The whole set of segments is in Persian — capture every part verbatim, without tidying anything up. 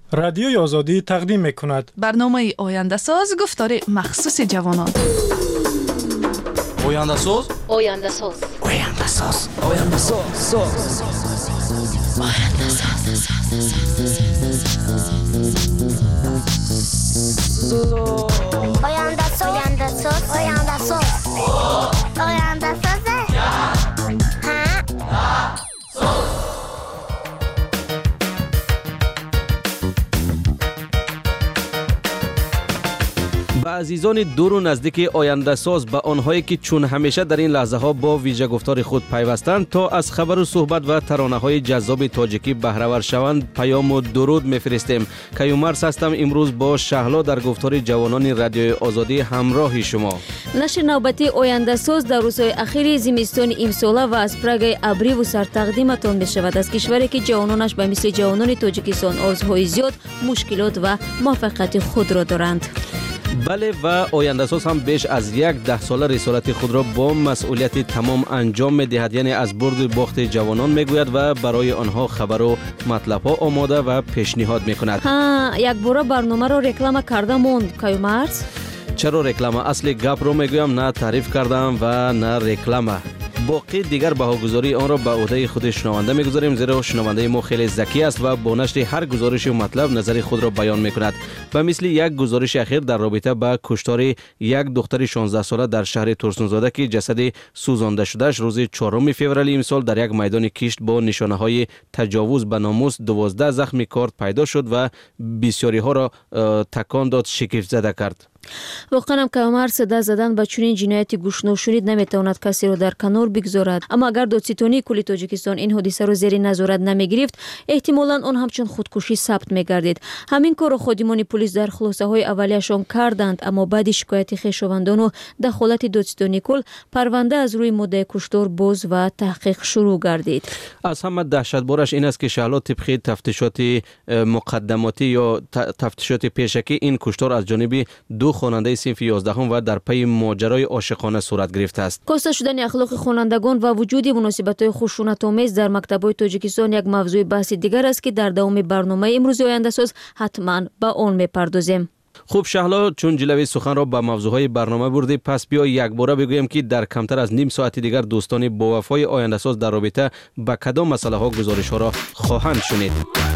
رادیوی آزادی تقدیم می‌کند. برنامه آینده ساز گفتار مخصوص جوانان. آینده ساز آینده ساز آینده ساز آینده ساز آینده ساز آینده ساز آینده ساز آینده ساز آینده ساز عزیزان دور و نزدیک آینده ساز به آنهایی که چون همیشه در این لحظه ها با ویژه گفتار خود پیوستند تا از خبر و صحبت و ترانه های جذاب تاجیکی بهره شوند پیام و درود میفرستیم. کیومرث هستم. امروز با شهلا در گفتار جوانان رادیوی آزادی همراه شما. نشر نوبتی آینده ساز در روزهای اخیر زمستان امساله و از پراگ ابری و سر تقدیمتان می شود از کشوری که جوانانش به مثل جوانان تاجیکستان آرزوهای زیاد، مشکلات و موفقیت خود را دارند. بله و آینده ساز هم بیش از یک ده ساله رسالت خود را با مسئولیت تمام انجام می دهد، یعنی از برد و باخت جوانان می گوید و برای آنها خبر و مطلب ها آماده و پیشنهاد می کند. ها یک بار برنامه را رکلام کرده موند کیومرث؟ چرا رکلام؟ اصل گپ رو می گویم، نه تعریف کردم و نه رکلام. باقی دیگر بهاگذاری آن را به عهده خود شنونده می‌گذاریم، زیرا شنونده ما خیلی ذکی است و با نشر هر گزارش و مطلب نظر خود را بیان می‌کند. به مثل یک گزارش اخیر در رابطه با کشتار یک دختر شانزده ساله در شهر ترسونزاده که جسد سوزانده شدهش روز چهارم فوریه امسال در یک میدان کشت با نشانه‌های تجاوز به ناموس دوازده زخم کارد پیدا شد و بسیاری ها را تکان داد، شگفت زده کرد. واقعا هم کیومرث صدا زدن با چنین جنایتی گوش نشنید نمیتواند کسی را در کنار بگذارد، اما اگر دادستانی کل تاجیکستان این حادثه را زیر نظارت نمیگرفت احتمالاً آن همچون خودکشی ثبت میگردید. همین کار را خادمان پلیس در خلاصه های اولیه‌شان کردند، اما بعد شکایت خویشاوندان و دخالت دادستانی کل پرونده از روی مدعی کشتار باز و تحقیق شروع گردید. از همه دهشتبارش این است که شهلا طبق تفتیشات مقدماتی یا تفتیشات پیشکی این کشتار از جانب دو خواننده صنف یازدهم و در پی ماجرای عاشقانه صورت گرفته است. کاسته شدن اخلاق خوانندگان و وجود مناسبت‌های خشونت‌آمیز در مکتب‌های تاجیکستان یک موضوع بحث دیگر است که در دوام برنامه امروز آینده ساز حتما به آن می‌پردازیم. خوب شهلا، چون جلوی سخن را به موضوعهای برنامه بردی، پس بیا یک باره بگویم که در کمتر از نیم ساعت دیگر دوستان با وفای آینده ساز در رابطه با کدام مسئله ها گزارش ها را خواهند شنید.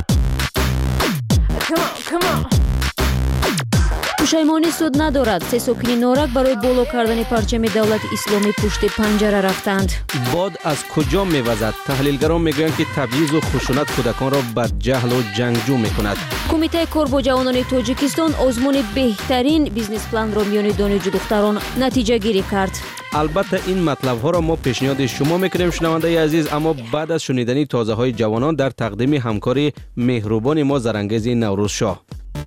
پشیمانی سود ندارد. سه ساکن نارک برای بالا کردن پرچم دولت اسلامی پشت پنجره رفتند. باد از کجا میوزد؟ تحلیلگران میگویند که تبعیض و خشونت کودکان را به جهل و جنگجو میکند. کمیته کار با جوانان تاجیکستان آزمون بهترین بیزنس پلان را میان دانشجو دختران نتیجه گیری کرد. البته این مطلب ها را ما پیشنهاد شما میکنیم شنونده عزیز، اما بعد از شنیدن تازه های جوانان در تقدیم همکاری مهربان ما زرانگیز نوروز شاه.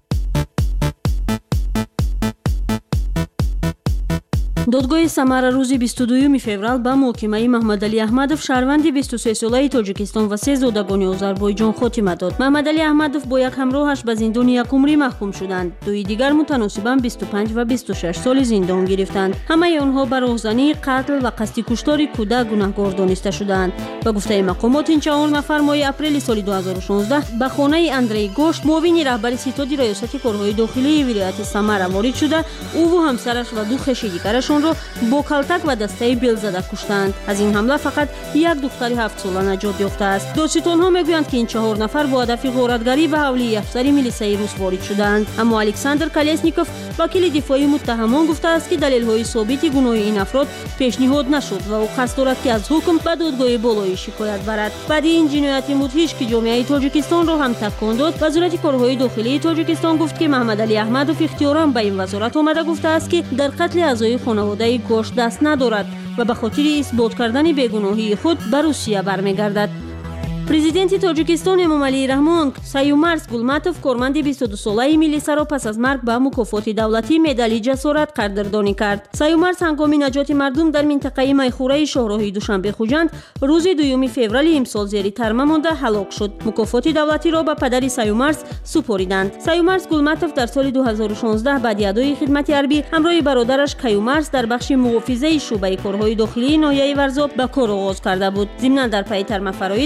دادگاه سمر روز بیست و دوم فوریه با محکمه محمدعلی احمدов شهروند بیست و سه ساله تاجیکستان و سه زادگان آذربایجان خاتمه داد. محمدعلی احمدов با یک همراهش به زندان یک عمری محکوم شدند. دوی دیگر متناسباً بیست و پنج و بیست و شش سال زندان گرفتند. همه آنها بر راهزنی، قتل و قصد کشتار کودک گناهکار دانسته شدند. به گفته مقامات این چهار نفر ماه اپریل سال دو هزار و شانزده به خانه اندری گوشت معاون رهبر ستاد ریاست کارهای داخلی ولایت سمر وارد شده، او و همسرش و دو خویش دیگرش را با کلتک و دسته بیل زده کشتند. از این حمله فقط یک دختر هفت ساله نجات یافته است. دادستان‌ها میگویند که این چهار نفر با هدف غارتگری به حوله افسر میلیسای روس وارد شدند، اما الکساندر کالسنیکوف وکیل دفاعی متهمان گفته است که دلیل‌های ثابت گناه این افراد پیشنهاد نشد و او قصد دارد که از حکم به دادگاه بالایی شکایت برد. بعد این جنایت مدهش که جامعه تاجیکستان را هم تکان داد، وزارت کارهای داخلی تاجیکستان گفت که محمدعلی احمدov اختیاراً به این وزارت آمده گفته است که در قتل اعضای خانواده گوشت دست ندارد و به خاطر اثبات کردن بیگناهی خود به روسیه برمیگردد. پرزیدنت تاجیکستان امامعلی رحمان سیومرث گولماتov کارمند بیست و دو ساله میلیسا را پس از مرگ به مکافات دولتی مدال جسارت قدردانی کرد. سیومرث هنگام نجات مردم در منطقه میخوره شاهراه دوشنبه خوجند روز دوم فوریه امسال زیر ترمه مانده هلاک شد. مکافات دولتی را به پدر سیومرث سپاریدند. سیومرث گولماتov در سال دو هزار و شانزده بعد ادای خدمت حربی همراه برادرش کیومرث در بخش محافظه شعبه کارهای داخلی ناحیه ورزاب به کار آغاز کرده بود. ضمن در پی ترمه فراری در یک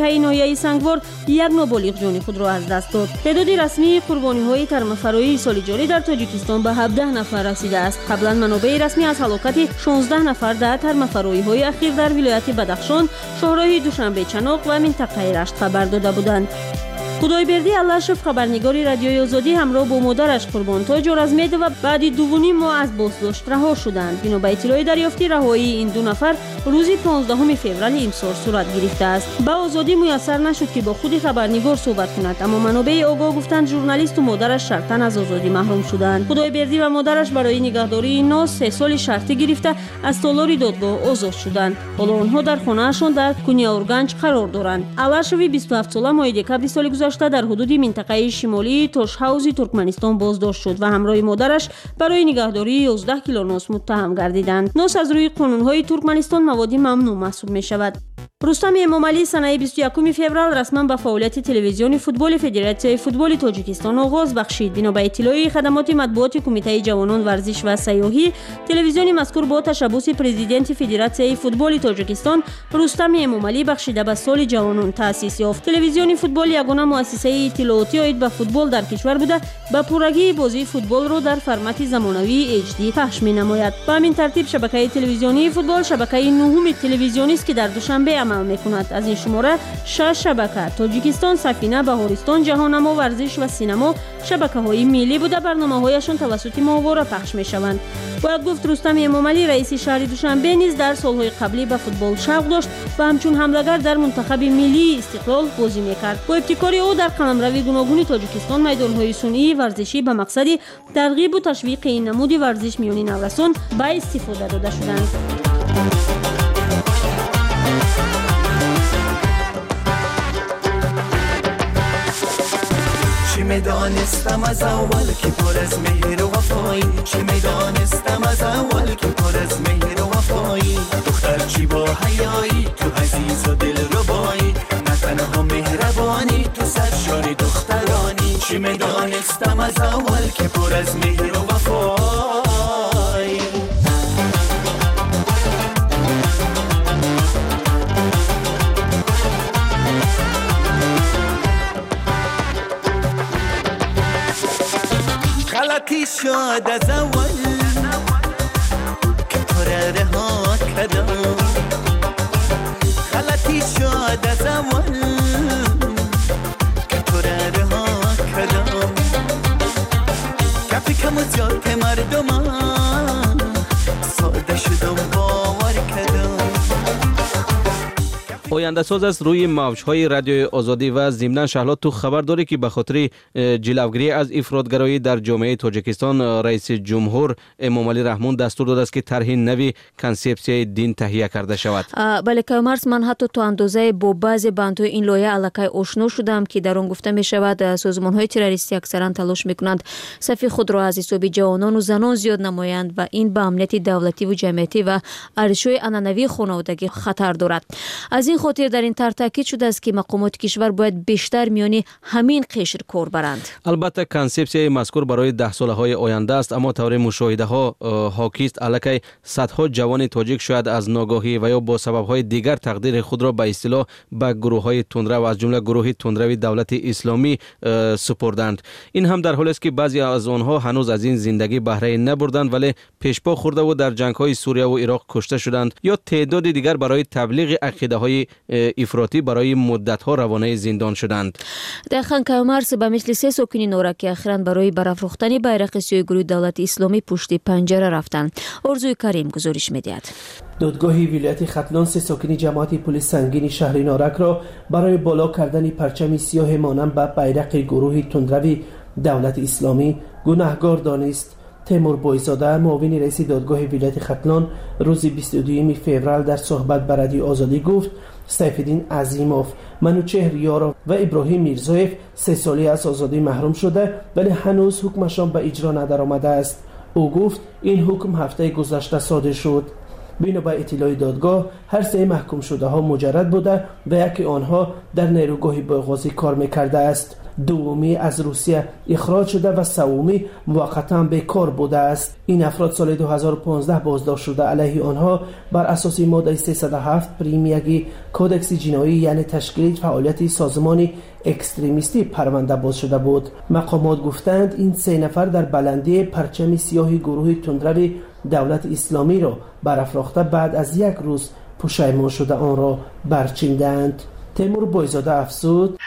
منطقه ناحیه سنگوار یک نابالغ جان خود را از دست داد. تعداد رسمی قربانی‌های ترمه‌فرایی سال جاری در تاجیکستان به هفده نفر رسیده است. قبلا منابع رسمی از هلاکت شانزده نفر در ترمه‌فرایی‌های اخیر در ولایت بدخشان، شهرهای دوشنبه چناق و منطقه رشت خبر داده بودند. خدایبردی علاشف خبرنگاری رادیوی آزادی همراه با مادرش قربان تاج را از میده و بعد دو و نیم ماه از بازداشت رها شدند. بنا به اطلاع دریافتی، رهایی این دو نفر روزی پانزدهم فوریه امسال صورت گرفته است. به آزادی میسر نشد که با خود خبرنگار صحبت کند، اما منابع آگاه گفتند ژورنالیست و مادرش شرطاً از آزادی محروم شدند. خدایبردی و مادرش برای نگهداری این ناز سه سال شرطی گرفته از تالار دادگاه آزاد شدند. حالا آنها در خانه‌شان در کنیاورگنج قرار دارند. علاشوی بیست و هفت ساله ماه دکبر سال گذشته در حدود منطقه شمالی تاشهاوزی ترکمنستان بازداشت شد و همراه مادرش برای نگهداری یازده کیلو ناس متهم گردیدند. ناس از روی قانون‌های ترکمنستان مواد ممنوع محسوب می‌شود. رستم امامعلی سنه بیست و یکم فوریه رسما به فعالیت تلویزیونی فوتبال فدراسیون فوتبال تاجیکستان آغاز بخشید. بنا به اطلاع خدمات مطبوعاتی کمیته جوانان ورزش و سیاحی، تلویزیون مذکور با تشبث پرزیدنت فدراسیون فوتبال تاجیکستان رستم امامعلی بخشیده به سال جوانان تأسیس یافت. تلویزیون فوتبال یگانه مؤسسه اطلاعاتی عاید به فوتبال در کشور بوده، با پررنگی بازی فوتبال را در فرمت زمانوی اچ دی پخش می‌نماید. به همین ترتیب شبکه تلویزیونی فوتبال شبکه نهم تلویزیونی است که در دوشنبه عمل می‌کند. از این شماره شش شبکه تاجیکستان، سفینه، بهارستان، جهانما، ورزش و سینما شبکه‌های ملی بوده، برنامه‌هایشان توسط ماهواره پخش می‌شوند. باید گفت رستم امامعلی رئیس شهر دوشنبه نیز در سال‌های قبلی به فوتبال شوق داشت و همچون حمله‌گر در منتخب ملی استقلال بازی می‌کرد. با ابتکار او در قلمروی گوناگون تاجیکستان میدان‌های صنعی ورزشی به مقصد ترغیب و تشویق این نمود ورزش میان نوسان به استفاده داده شدند. چی میدانستم از اول که پر از مهر و وفایی، چی میدانستم از اول که پر از مهر و وفایی، دختر چی با حیایی، تو عزیز و دل ربایی، نه تنها مهربانی، تو سرشار دخترانی. چی میدانستم از اول که پر از مهر و وفایی. غلطی شد از اول که تو را رها کردم، غلطی شد از اول که تو را رها کردم، کفی کم و زیاد مردمان ساده شدم باور کردم. آینده ساز است روی موج‌های رادیوی آزادی و ضمناً شهلا تو خبر داری که به خاطر جلوگیری از افراطگرایی در جامعه تاجیکستان رئیس جمهور امامعلی رحمون دستور داده است که طرح نوی کانسپسیای دین تهیه کرده شود. بله کامرس، من حتی تو اندازه با بعضی بندهای این لایحه الکی آشنا شدم که در آن گفته می شود سازمان‌های تروریستی اکثرا تلاش می‌کنند صف خود را از حساب جوانان و زنان زیاد نمایند و این به امنیت دولتی و جمعیتی و ارزش‌های عنعنوی خانوادگی خطر دارد. از این خاطر در این طرح تاکید شده است که مقامات کشور باید بیشتر میان همین قشر کار برند. البته کانسپسیای مذکور برای ده سالهای آینده است، اما طور مشاهده ها حاکی است الکی صدها جوان تاجیک شاید از ناگاهی و یا با سبب های دیگر تقدیر خود را به اصطلاح به گروه های تندرو و از جمله گروه تندروی دولت اسلامی سپردند. این هم در حالی است که بعضی از آنها هنوز از این زندگی بهره نبردند ولی پیشپا خورده و در جنگ های سوریه و عراق کشته شدند یا تعداد دیگر برای تبلیغ عقیده های افراطی برای مدت ها روانه زندان شدند. در خانکامرس به مثل سه ساکن نورک که اخیراً برای برافروختن بیرق سیاه گروه دولت اسلامی پشت پنجره رفتند. ارزوی کریم گزارش می‌دهد. دادگاه ولایت ختلان سه ساکن جماعت پلیس سنگین شهر نورک را برای بالا کردن پرچم سیاه مانند به بیرق گروه تندروی دولت اسلامی گناهکار دانست. تیمور بویزاده معاون رئیس دادگاه ولایت ختلان روز بیست و دوم فوریه در صحبت با رادیو آزادی گفت سیفالدین عظیموف، منوچهر یارو و ابراهیم میرزایف سه سالی از آزادی محروم شده ولی هنوز حکمشان به اجرا ندرآمده است. او گفت این حکم هفته گذشته صادر شد. بنا به اطلاع دادگاه هر سه محکوم شده ها مجرد بوده و یکی آنها در نیروگاه بغازی کار میکرده است. دومی از روسیه اخراج شده و سومی موقتا بیکار بوده است. این افراد سال دو هزار و پانزده بازداشت شده. علیه آنها بر اساس ماده سیصد و هفت پریم یکی کودکس جنایی یعنی تشکیل فعالیت سازمانی اکستریمیستی پرونده باز شده بود. مقامات گفتند این سه نفر در بلندی پرچم سیاه گروه تندرو دولت اسلامی را برافراخته بعد از یک روز پشیمان شده آن را برچیدند. تیمور بایزاده افزود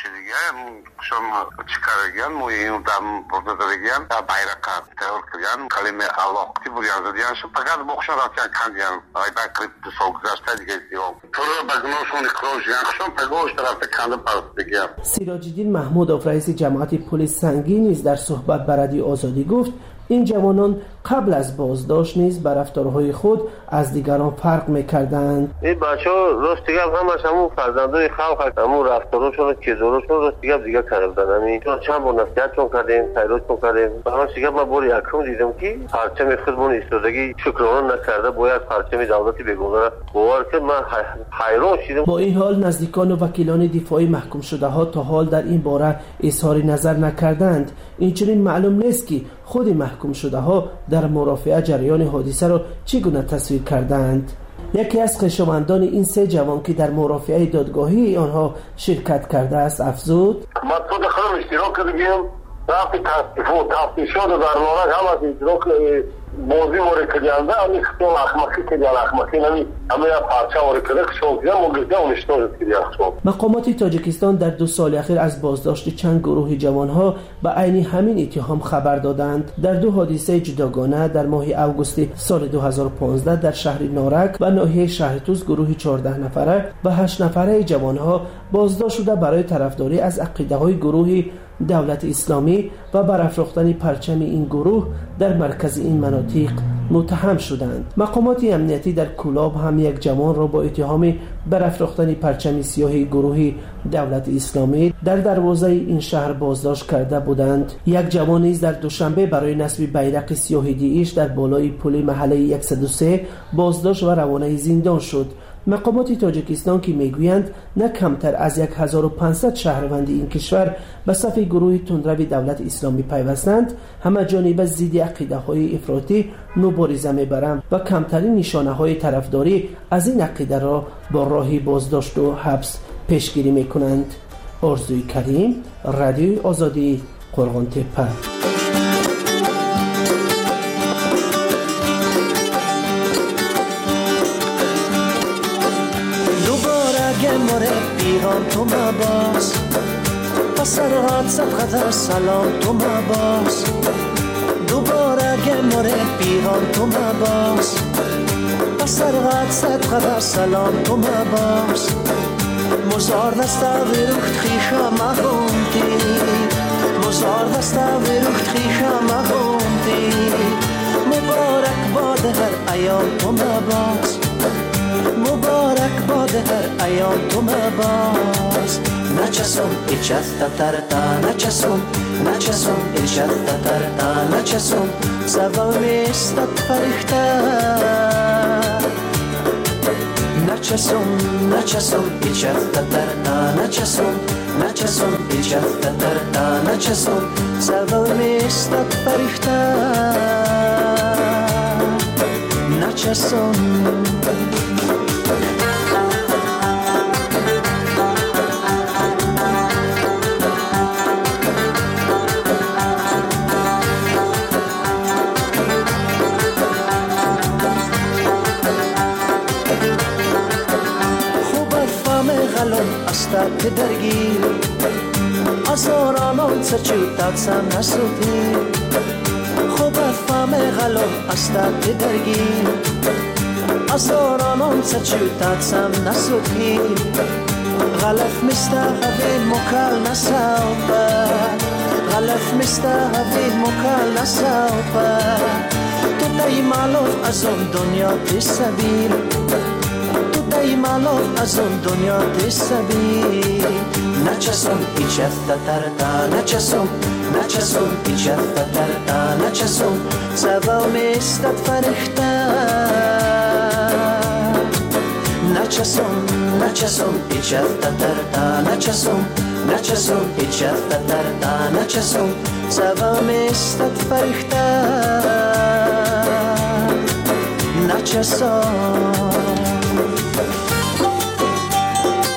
شما چیکارگیان موییم دام بردارگیان bayrak terör kılyan kaleme alakti bu yazıyan şu fakat boşa atyan kandiyan ayda kripto sogzasta diyor. Terör bagnoşun ikrojiyan şu pagoş tarafta kandı parstigiyan. سیراج‌الدین محمودوف رئیس جماعت پلیس سنگی نیز در صحبت با رادیو آزادی گفت این جوانان قبل از بازداشت نیز بر رفتارهای خود از دیگران فرق می‌کردند. این بچه‌ها راست دیگه همش همون فرزندای خلق هستن، همون رفتارشون و کردارشون راست دیگه دیگه کردن. همین چون چند بار نصیحتشون کردیم، تاییدشون کردیم. همش دیگه من بار یکم دیدم که پرچم خودمون ایستادگی شکرانه نکرده باید پرچم دولتی بگذاره. باور که من حیران شدم. با این حال نزدیکان و وکیلان دفاعی محکوم شده ها تا حال در این باره اظهار نظر نکردند. اینچنین معلوم نیست که خود محکوم شده ها در مرافعه جریان حادثه را چگونه تصویر کردند. یکی از خویشاوندان این سه جوان که در مرافعه دادگاهی آنها شرکت کرده است افزود من خود خودم اشتراک کردم رفتی تفتیش شد و در مورد هم از اشتراک موضوع وارد کردن امی خطول اخمقی کردن اخمقی نمی همه پارچه وارد کرده شد کردن مگرده اون اشتراک کردن. مقامات تاجیکستان در دو سال اخیر از بازداشت چند گروه جوانها به عین همین اتهام خبر دادند. در دو حادثه جداگانه در ماه اوگوست سال دو هزار و پانزده در شهر نارک و ناحیه شهر توس گروه چهارده نفره و هشت نفره جوانها بازداشت شده برای طرفداری از عقیده‌های گروه دولت اسلامی و برافراختن پرچم این گروه در مرکز این مناطق متهم شدند. مقامات امنیتی در کولاب هم یک جوان را با اتهام برافراختن پرچم سیاه گروه دولت اسلامی در دروازه این شهر بازداشت کرده بودند. یک جوان نیز در دوشنبه برای نصب بیرق سیاه داعش در بالای پل محله صد و سه بازداشت و روانه زندان شد. مقامات تاجیکستان که میگویند نه کمتر از هزار و پانصد شهروند این کشور به صف گروه تندرو دولت اسلامی پیوستند، همه جانبه ضد عقیده‌های افراطی مبارزه میبرند و کمترین نشانه‌های طرفداری از این عقیده را با راه بازداشت و حبس پیشگیری میکنند. آرزوی کریم، رادیو آزادی، قرغان تپه. پیغام تو مباز پسرات صد قدر سلام تو مباز دوباره گمره پیغام تو مباز پسرات صد قدر سلام تو مباز مزار دستا ویروخت خیشا مغومتی مزار دستا ویروخت خیشا مغومتی مبارک باد هر ایام تو مباز مبارک باد هر ایام تو مباز نچسم ایچست ترتا نچسم نچسم ایچست ترتا نچسم سوال میستت فرخته نچسم نچسم ایچست ترتا نچسم نچسم ایچست ترتا نچسم سوال میستت فرخته نچسم که درگیر آزارانان سچوتات سم نسوتی خوب فهم غلط استاد که درگیر آزارانان سچوتات سم نسوتی غلط مستحوی مکال نساوپا غلط مستحوی مکال نساوپا تو دای معلوم از اون دنیا تسبیل ای مالوف از اون دنیا تسبیل نچسم ایچست ترتا نچسم نچسم ایچست ترتا نچسم سبا میستت فرخته نچسم نچسم ایچست ترتا نچسم نچسم ایچست ترتا نچسم سبا میستت فرخته نچسم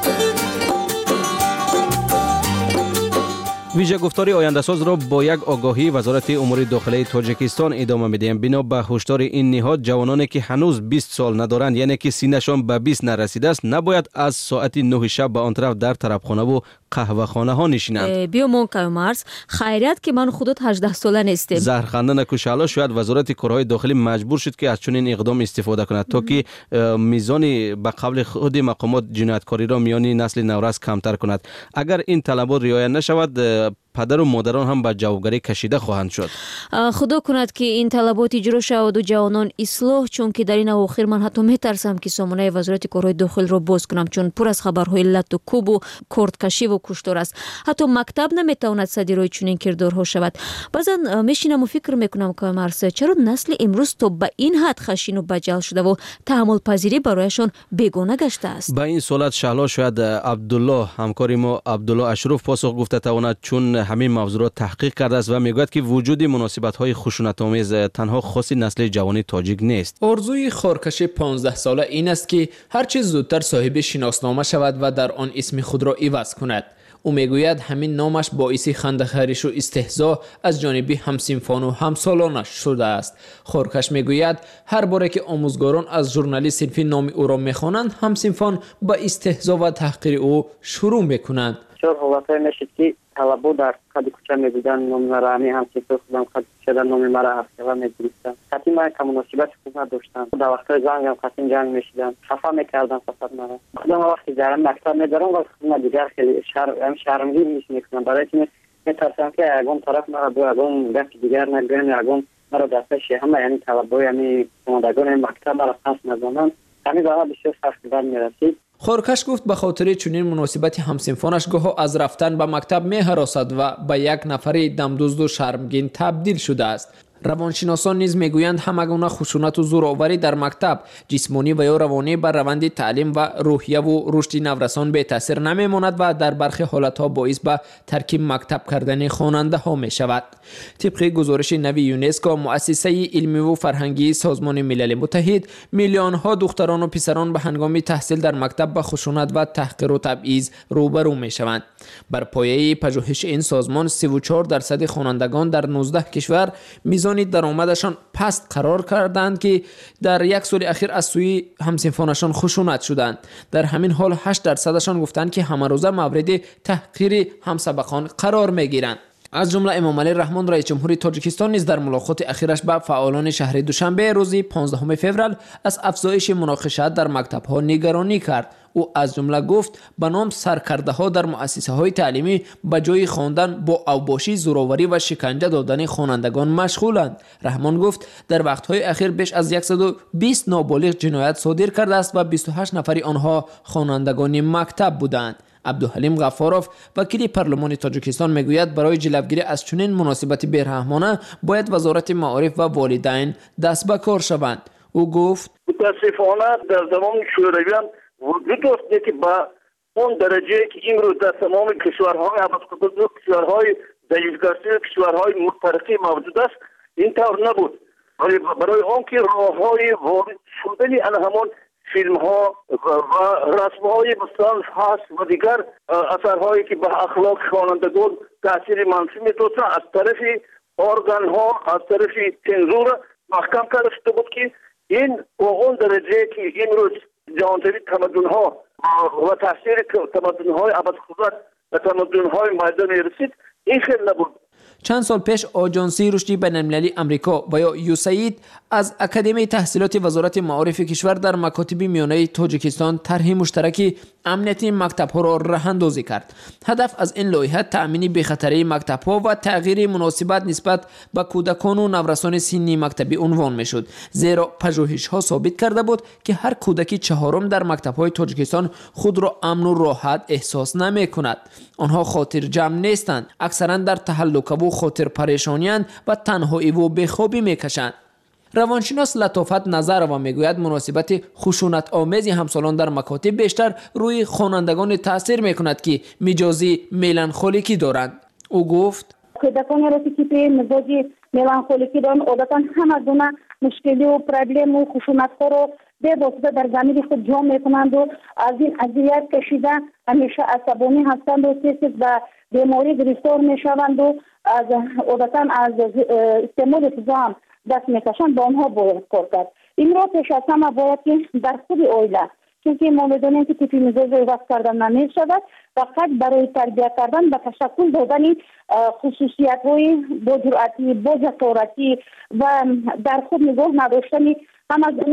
ویژه گفتاری آینده‌ساز را با یک آگاهی وزارت امور داخلی تاجیکستان ادامه می‌دهیم. بنا به هشدار این نهاد، جوانانی که هنوز بیست سال ندارند، یعنی که سینه‌شان به بیست نرسیده است، نباید از ساعت نه شب به آن طرف در طربخانه و قهوه‌خانه ها نشینند. بیا مونکای مارس، خیریت که من خودت هجده ساله نیستم. زهرخنده نکوشالا شاید وزارت کارهای داخلی مجبور شد که از چنین اقدام استفاده کند تا که میزان به قبل خود مقامات جنایتکاری را میان نسل نورس کمتر کند. اگر این طلبات رعایت نشود، پدر و مادران هم به جوابگری کشیده خواهند شد. خدا کند که این طلبات اجرا شود و جوانان اصلاح، چون که در این اواخر من حتی میترسم که سامانه وزارت کارهای داخل را باز کنم، چون پر از خبرهای لط و کوب و کردکشی و کشتار است. حتی مکتب نمیتواند صدیرای چنین کردارها شود. بعضا میشینم و فکر میکنم که مرس چرا نسل امروز تا به این حد خشین و بجل شده و تحمل پذیری برایشان بیگانه گشته است. به این سوالات شهلا شاید عبدالله همکار ما عبدالله اشرف پاسخ گفته تواند، چون همین موضوع را تحقیق کرده است و میگوید که وجود مناسبت‌های خشونت‌آمیز تنها خاص نسل جوانی تاجیک نیست. آرزوی خارکش پانزده ساله این است که هر چه زودتر صاحب شناسنامه شود و در آن اسم خود را عوض کند. او میگوید همین نامش باعث خنده‌خریش و استهزا از جانب همسنفان و همسالانش شده است. خارکش میگوید هر باره که آموزگاران از ژورنالیست صنفی نام او را میخوانند، همسنفان با استهزا و تحقیر او شروع میکنند. چون حالتهای میشد که طلبا در قد کوچه میبودن، نام مرا همی همسنفی خودم قد کوچه در نام مرا حفظه میگریستن. حتی من که مناسبت خوب نداشتم، در وقتهای جنگ هم قسم جنگ میشیدن، خفه میکردن فقط مرا. خودم وقتی درم مکتب میدارم و خودم دیگر خیلی شرم شرمگین میش میکنم، برای که میترسم که اگم طرف مرا دو اگم گفت دیگر نگویم، اگم مرا دستش همه یعنی طلبای همی کماندگان مکتب مرا قصد نزنن، همین برای بسیار سخت بر میرسید. خارکش گفت به خاطر چنین مناسبت همسنفانش گاه از رفتن به مکتب می هراسد و به یک نفر دمدزد و شرمگین تبدیل شده است. روانشناسان نیز میگویند همگونه خشونت و زورآوری در مکتب جسمانی و یا روانی بر روند تعلیم و روحیه و رشد نورسان به تاثیر نمیماند و در برخی حالتها باعث به ترک مکتب کردن خواننده ها می شود. طبق گزارش نوی یونسکو، مؤسسه علمی و فرهنگی سازمان ملل متحد، میلیون ها دختران و پسران به هنگام تحصیل در مکتب به خشونت و تحقیر و تبعیض روبرو می شوند. بر پایه پژوهش این سازمان، سی و چهار درصد خوانندگان در نوزده کشور میزان درآمدشان پست قرار کردند که در یک سال اخیر از سوی همسنفانشان خشونت شدند. در همین حال هشت درصدشان گفتند که همه روزه مورد تحقیر همسبقان قرار میگیرند. از جمله امام علی رحمان رئیس جمهوری تاجیکستان نیز در ملاقات اخیرش با فعالان شهر دوشنبه روز پانزدهم فوریه از افزایش مناقشات در مکتب‌ها نگرانی کرد. او از جمله گفت به نام سرکرده ها در مؤسسه های تعلیمی به جای خواندن با اوباشی، زورآوری و شکنجه دادن خوانندگان مشغولند. رحمان گفت در وقت‌های اخیر بیش از صد و بیست نابالغ جنایت صادر کرده است و بیست و هشت نفر آنها خوانندگان مکتب بودند. عبدالحلیم غفاروف وکیل پارلمان تاجیکستان میگوید برای جلوگیری از چنین مناسبت بیرحمانه باید وزارت معارف و والدین دست به کار شوند. او گفت متاسفانه در زمان شورویان وجود داشت که با اون درجه که امروز در تمام کشورهای ابدقدرت، کشورهای ضعیف‌گشته، کشورهای متفرقه موجود است، این طور نبود. ولی برای آن که راههای وارد شدن ان همان فیلم ها و رسم های مثلا هست و دیگر اثرهایی که به اخلاق خوانندگان تاثیر منفی می‌داشت، از طرف ارگان ها، از طرف سانسور محکم کرده شده بود که این و اون درجه که امروز جهانجوی تمدن ها و تاثیر تمدن های ابدقدرت و تمدن های میدان رسید، این خیلی نبود. چند سال پیش آژانسی رشدی بین‌المللی امریکا و یا یوساید از اکادمی تحصیلات وزارت معارف کشور در مکاتب میانه تاجیکستان طرح مشترک امنیت مکتب‌ها را راه‌اندازی کرد. هدف از این لایحه تأمین بی‌خطری مکتب‌ها و تغییر مناسبت نسبت به کودکان و نورسان سنی مکتبی عنوان می‌شد، زیرا پژوهش‌ها ثابت کرده بود که هر کودکی چهارم در مکتب‌های تاجیکستان خود را امن و راحت احساس نمی‌کند. آنها خاطر جمع نیستند، اکثرا در تهلکه و خاطر پریشانی‌اند و تنهایی و بی‌خوابی می‌کشند. روانشناس لطافت نظر و میگوید مناسبت خشونت آمیز همسالان در مکاتب بیشتر روی خوانندگان تاثیر میکند که مجازی ملانخولیکی دارند. او گفت کودکان را که به مزاج ملانخولیکی دارند عادتا همه گونه مشکلی و پرابلم و خشونت ها رو به واسطه در زمین خود جمع میکنند و از این اذیت کشیدن همیشه عصبانی هستند و تیز و بیماری گرفتار میشوند و از عادتا از استعمال غذا هم دست میکشند. با آنها باید کار کرد. این را پیش از همه باید که در خود عائله، چون ما میدانیم که تیپی مزاج عوض کردن نمیشود، فقط برای تربیت کردن و تشکل دادن خصوصیت های با جرأتی، با جسارتی و در خود نگاه نداشتن هم از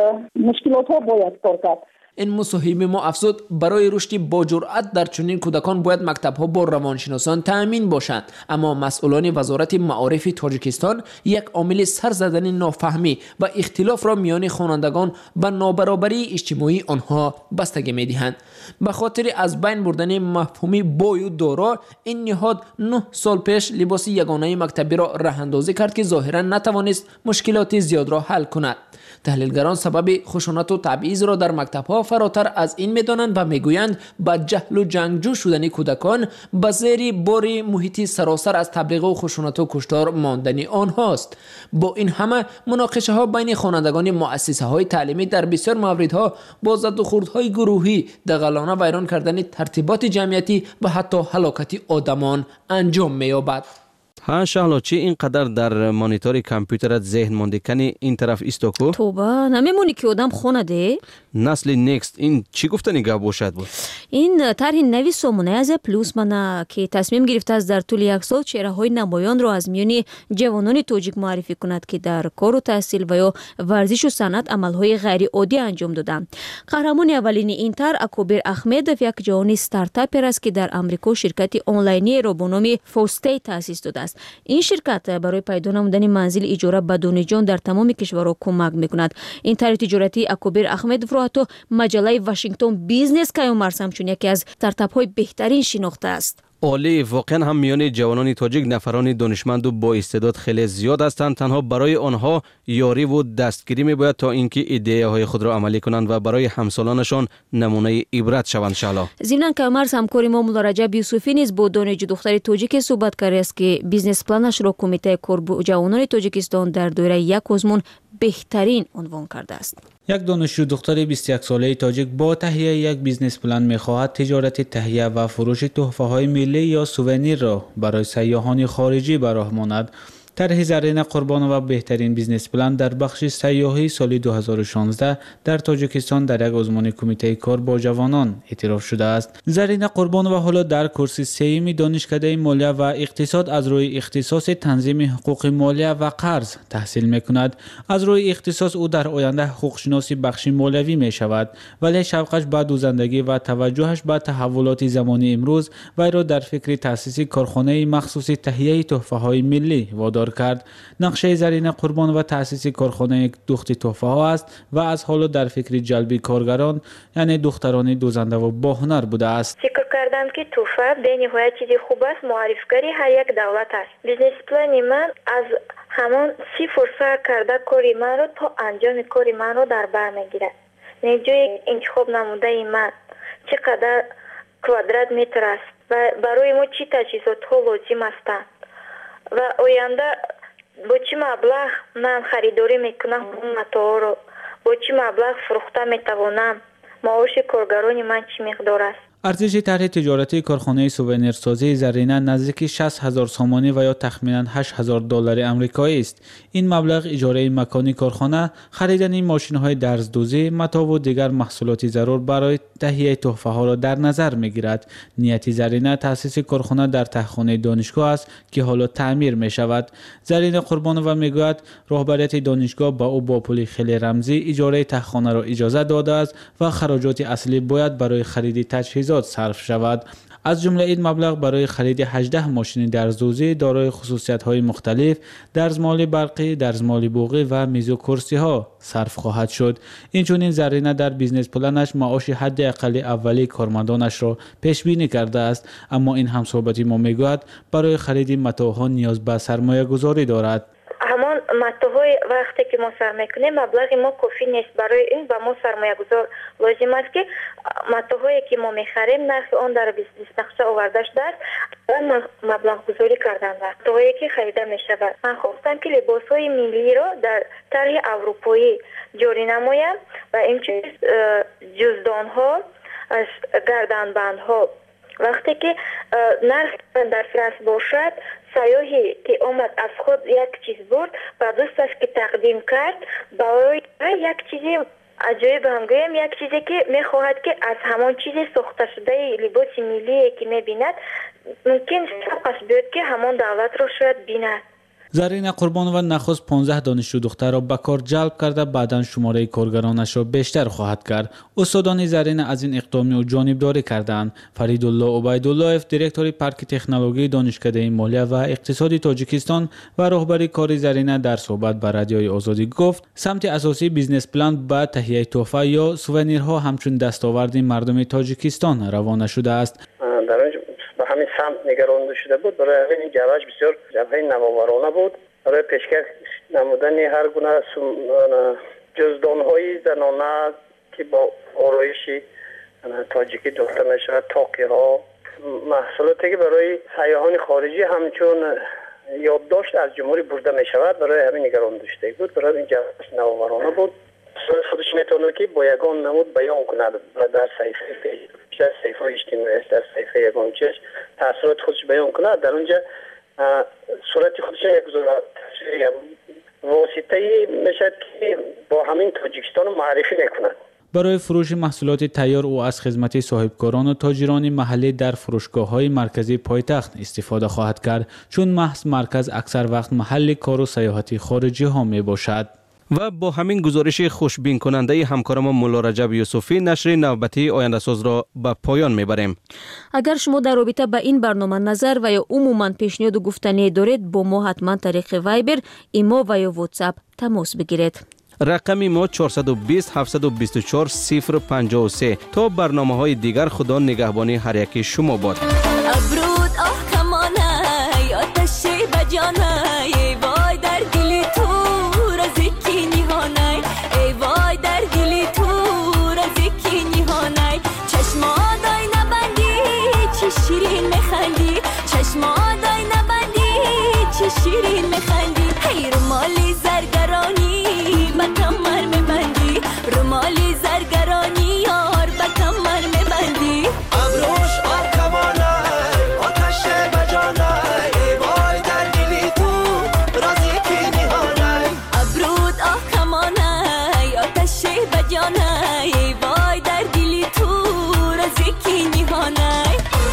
مشکلات ها باید کار کرد. این مصاحبه ما افزود برای رشد با جرأت در چنین کودکان باید مکتب‌ها با روانشناسان تأمین باشند، اما مسئولان وزارت معارف تاجیکستان یک عامل سر زدن نافهمی و اختلاف را میان خوانندگان و نابرابری اجتماعی آنها بستگی می‌دهند. به خاطر از بین بردن مفهومی بای و دارا، این نهاد نه سال پیش لباس یگانه مکتبی را راه‌اندازی کرد که ظاهراً نتوانست مشکلات زیاد را حل کند. تحلیلگران سبب خشونت و تبعیض را در مکتب‌ها فراتر از این می‌دانند و می‌گویند با جهل و جنگجو شدن کودکان به زیر بار محیطی سراسر از تبلیغ و خشونت و کشتار ماندن آنهاست. با این همه مناقشه‌ها بین خوانندگان مؤسسه‌های تعلیمی در بسیار موردها با زد و خوردهای گروهی، دغلانه ویران کردن ترتیبات جمعیتی و حتی هلاکت آدمان انجام می‌یابد. ها شهلا چی اینقدر در مانیتور کامپیوترت ذهن مانده کنی این طرف ایستوکو؟ توبه نمیمونی که آدم خونه ده؟ نسل نیکست این چی گفتنی گپ باشد بود؟ این طرح نوی سامانه از پلوس منه که تصمیم گرفته است در طول یک سال چهره‌های نمایان را از میان جوانان تاجیک معرفی کند که در کار و تحصیل و یا ورزش و صنعت عملهای غیر عادی انجام دادند. قهرمان اولین این طرح اکوبر احمدوف یک جوان استارتاپ است که در آمریکا شرکت آنلاینی را به نام فوستی تأسیس داده است. این شرکت برای پیدا نمودن منزل اجاره به دانشجویان در تمام کشورها کمک میکند. این طرح تجارتی اکوبر احمدوف را تو مجله واشنگتن بیزنس که مرسم چون یکی از استارتاپ های بهترین شناخته است. عالی، واقعا هم میان جوانان تاجیک نفران دانشمند و با استعداد خیلی زیاد هستند. تنها برای آنها یاری و دستگیری میباید تا اینکه ایده های خود را عملی کنند و برای همسالانشان نمونه عبرت شوند. شالا ضمن که مرز همکاری ما مولا رجب یوسفی نیز با دانشجو دختر تاجیک صحبت کرده است که بیزنس پلانش را کمیته کار با جوانان تاجیکستان در دوره یک آزمون بهترین عنوان کرده است. یک دانشجو دختر بیست و یک ساله تاجیک با تهیه یک بیزنس پلان می‌خواهد تجارت تهیه و فروش تحفه‌های ملی یا سوونیر را برای سیاحان خارجی به راه ماند. طرح زرین قربانوف بهترین بیزنس پلان در بخش سیاحی سال دو هزار و شانزده در تاجیکستان در یک آزمون کمیته کار با جوانان اعتراف شده است. زرین قربانوف حالا در کورس سه‌م دانشکده مالیه و اقتصاد از روی اختصاص تنظیم حقوق مالیه و قرض تحصیل می‌کند. از روی اختصاص او در آینده حقوق شناسی بخش مالیوی می‌شود، ولی شوقش به دوزندگی و توجهش به تحولات زمانی امروز وی را در فکر تأسیس کارخانه مخصوص تهیه تحفه‌های ملی وادار کرد. نقشه زرین قربان و تأسیس کارخانه دوخت تحفه ها است و از حالا در فکر جلب کارگران یعنی دختران دوزنده و با هنر بوده است. فکر کردم که تحفه به نهایت چیزی خوب است. معرفی‌کاری هر یک دولت است. بیزنس پلان من از همان صفر سر کرده کاری من را تا انجام کاری من را در بر میگیرد. نیجوی انتخاب نموده من چقدر کوادرات متر است و برای ما چی تجهیزات ها لازم است و آینده با چی مبلغ من خریداری میکنم اون متاع رو، با چی مبلغ فروخته میتوانم، معاش کارگران من چی مقدار است. ارزش طرح تجارتی کارخانه سوونیرسازی زرینه نزدیک شصت هزار سامانی و یا تخمینا هشت هزار دلار آمریکایی است. این مبلغ اجاره مکانی کارخانه، خریدن ماشین‌های درزدوزی، متاع و دیگر محصولات ضرور برای تهیه تحفه ها را در نظر می‌گیرد. نیت زرینه تأسیس کارخانه در تهخانه دانشگاه است که حالا تعمیر می‌شود. زرینه قربانوف میگوید رهبریت دانشگاه با او با پول خیلی رمزی اجاره تهخانه را اجازه داده است و خراجات اصلی باید برای خرید تجهیزات صرف شود. از جمله این مبلغ برای خرید هجده ماشین درزدوزی دارای خصوصیت‌های مختلف، درزمال برقی، درزمال بوغی و میز و کرسی‌ها صرف خواهد شد. اینچنین زرینه در بیزنس پلانش معاش حداقل اولی کارمندانش را پیش بینی کرده است، اما این همصحبتی ما میگوید برای خرید متاع‌ها نیاز به سرمایه گذاری دارد. همان متاع‌های برای وقتی که ما سر میکنیم مبلغ ما کافی نیست. برای این با ما سرمایه گذار لازم است که متاهایی که ما میخریم نرخ آن در بیزنس نقشه آورده شده است و مبلغ گذاری کردن و متاهایی که خریده میشود. من خواستم که لباس های ملی را در طرح اروپایی جاری نمایم و همچنین جزدان ها، گردنبند ها. وقتی که نرخ در فرانس باشد، سیاحی که آمد از خود یک چیز برد و دوستش که تقدیم کرد برای یک چیزی عجایب هم گویم، یک چیزی که میخواهد که از همان چیزی ساخته شده لباس ملی که میبیند ممکن شوقش بیاد که همان دولت را شاید بیند. زرین قربانوند نخست پانزده دانشجو دختر را به کار جلب کرده، بعداً شماره کارگرانش را بیشتر خواهد کرد. استادان زرین از این اقدام او جانبداری کردند. فریدالله عبیدالله‌اف، دیرکتور پارک تکنولوژی دانشکده مالیه و اقتصادی تاجیکستان و راهبری کار زرین در صحبت با رادیوی آزادی گفت: سمت اساسی بیزنس پلان با تهیه تحفه یا سوونیرها همچون دستاورد مردم تاجیکستان روانه شده است. به همین سمت نگرانده شده بود. برای همین جوش بسیار جبهه نوآورانه بود. برای پیشکش نمودن هر گونه جزدان‌های زنانه که با آرایش تاجیکی دوخته می شود، تاقی‌ها، محصولاتی که برای سیاحان خارجی همچون یادداشت از جمهوری برده می شود، برای همین نگرانده شده بود. برای این جوش نوآورانه بود. خودش میتونه که با یگان نمود بیان کند و در صحیفه صحیفه اجتماعی است، در صحیفه یگان چش تاثیرات خودش بیان کند. در اونجا صورت خودش یک واسطه‌ای میشد که با همین تاجیکستان معرفی میکند. برای فروش محصولات تیار او از خدمت صاحبکاران و تاجران محلی در فروشگاه‌های مرکزی پایتخت استفاده خواهد کرد، چون محض مرکز اکثر وقت محل کار و سیاحتی خارجی ها می باشد. و با همین گزارش خوشبین کننده همکارم مولا رجب یوسفی نشر نوبتی آینده ساز را به پایان میبریم. اگر شما در رابطه با این برنامه نظر و یا عموما پیشنهاد و گفتنی دارید، با ما حتما طریق وایبر، ایمو و یا واتساپ تماس بگیرید. رقم ما چهارصد و بیست هفتصد و بیست و چهار صفر پنجاه و سه. تا برنامه های دیگر خدا نگهبانی هر یکی شما باد. ابرود آه کمانه آتش بجانه وای در دل تو رزکی نیهانه، ای وای در دل تو رزکی نیهانه. چشما دای نبندی چی شیرین میخندی، چشما دای نبندی چی شیرین میخندی. هی رومالی زرگرانی به کمر میبندی، رومالی زرگرانی یار به کمر میبندی. ابروش آه کمانه آتش بجانه، ای وای در دل تو رزکی نیهانه. ابرود آه کمانه آتش بجانه، ای وای در دل تو رزکی نیهانه.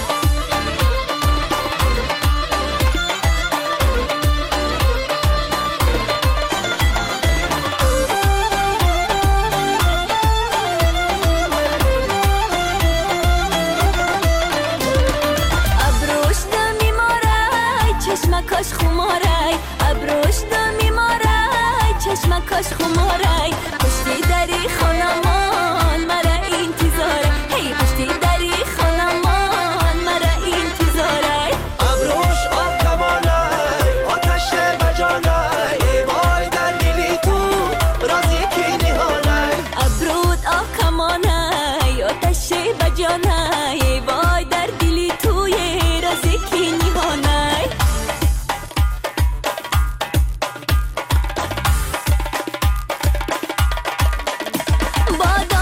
کاش خمارای ابروش دمی مارای، چشم کاش خمارای. پشتی دری خانمان مرا انتظاره، هی پشتی دری خانمان مرا انتظاره. ابروش آب کمانای آتش بجانای، ای وای در دل تو رازی کی نیهانای. ابرود آب کمانای آتش بجانای، ای وای در دل توی رازی کی نیهانای.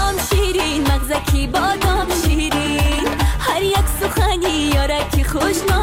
بادام شیرین هر یک سخنی یاره که خوش